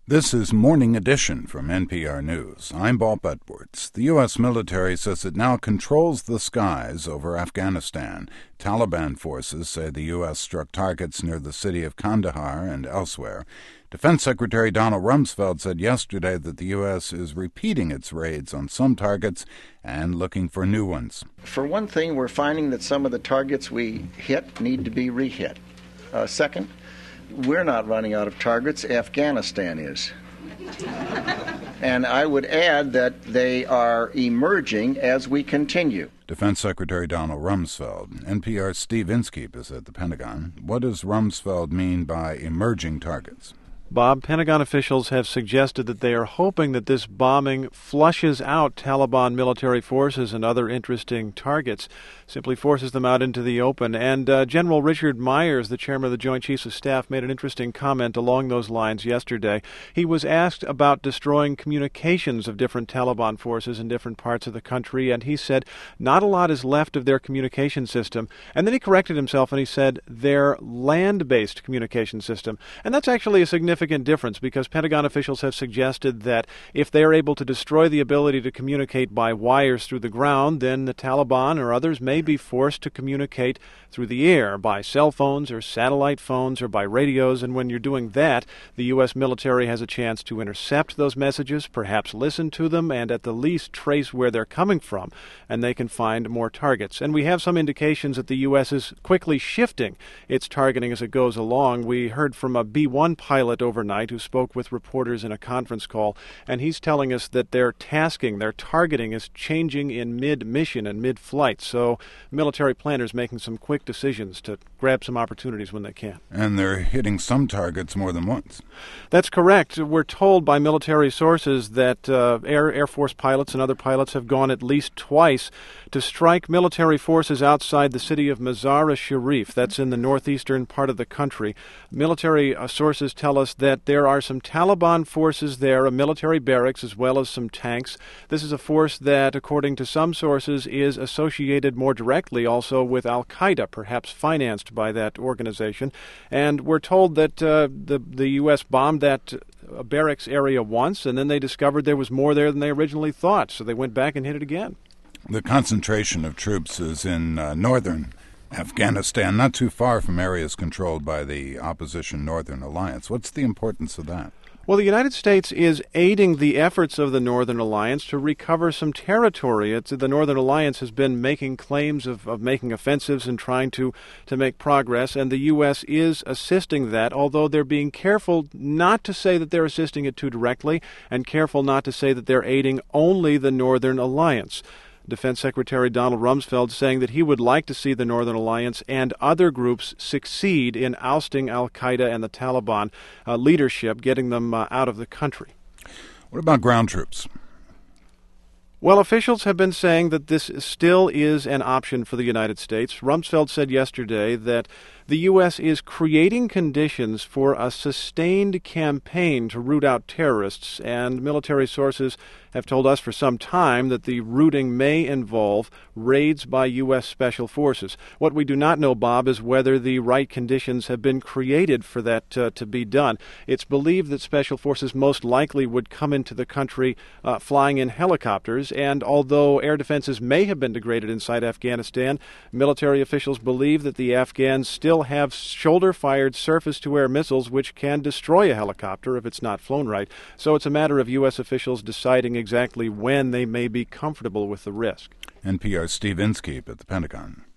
This is Morning Edition from NPR News. I'm Bob Edwards. The U.S. military says it now controls the skies over Afghanistan. Taliban forces say the U.S. struck targets near the city of Kandahar and elsewhere. Defense Secretary Donald Rumsfeld said yesterday that the U.S. is repeating its raids on some targets and looking for new ones. For one thing, we're finding that some of the targets we hit need to be re-hit. Second, we're not running out of targets. Afghanistan is. And I would add that they are emerging as we continue. Defense Secretary Donald Rumsfeld. NPR's Steve Inskeep is at the Pentagon. What does Rumsfeld mean by emerging targets? Bob, Pentagon officials have suggested that they are hoping that this bombing flushes out Taliban military forces and other interesting targets, simply forces them out into the open. And General Richard Myers, the chairman of the Joint Chiefs of Staff, made an interesting comment along those lines yesterday. He was asked about destroying communications of different Taliban forces in different parts of the country, and he said not a lot is left of their communication system. And then he corrected himself and he said their land-based communication system. And that's actually a significant difference, because Pentagon officials have suggested that if they are able to destroy the ability to communicate by wires through the ground, then the Taliban or others may be forced to communicate through the air by cell phones or satellite phones or by radios. And when you're doing that, the U.S. military has a chance to intercept those messages, perhaps listen to them, and at the least trace where they're coming from, and they can find more targets. And we have some indications that the U.S. is quickly shifting its targeting as it goes along. We heard from a B-1 pilot overnight who spoke with reporters in a conference call, and he's telling us that their targeting is changing in mid-mission and mid-flight. So military planners making some quick decisions to grab some opportunities when they can. And they're hitting some targets more than once. That's correct. We're told by military sources that Air Force pilots and other pilots have gone at least twice to strike military forces outside the city of Mazar-e-Sharif. That's in the northeastern part of the country. Military sources tell us that there are some Taliban forces there, a military barracks, as well as some tanks. This is a force that, according to some sources, is associated more directly also with al-Qaeda, perhaps financed by that organization. And we're told that the U.S. bombed that barracks area once, and then they discovered there was more there than they originally thought, so they went back and hit it again. The concentration of troops is in northern Afghanistan, not too far from areas controlled by the opposition Northern Alliance. What's the importance of that? Well, the United States is aiding the efforts of the Northern Alliance to recover some territory. The Northern Alliance has been making claims of making offensives and trying to make progress, and the U.S. is assisting that, although they're being careful not to say that they're assisting it too directly and careful not to say that they're aiding only the Northern Alliance. Defense Secretary Donald Rumsfeld saying that he would like to see the Northern Alliance and other groups succeed in ousting al-Qaeda and the Taliban leadership, getting them out of the country. What about ground troops? Well, officials have been saying that this still is an option for the United States. Rumsfeld said yesterday that the U.S. is creating conditions for a sustained campaign to root out terrorists, and military sources have told us for some time that the rooting may involve raids by U.S. Special Forces. What we do not know, Bob, is whether the right conditions have been created for that to be done. It's believed that Special Forces most likely would come into the country flying in helicopters, and although air defenses may have been degraded inside Afghanistan, military officials believe that the Afghans still have shoulder-fired surface-to-air missiles which can destroy a helicopter if it's not flown right. So it's a matter of U.S. officials deciding exactly when they may be comfortable with the risk. NPR's Steve Inskeep at the Pentagon.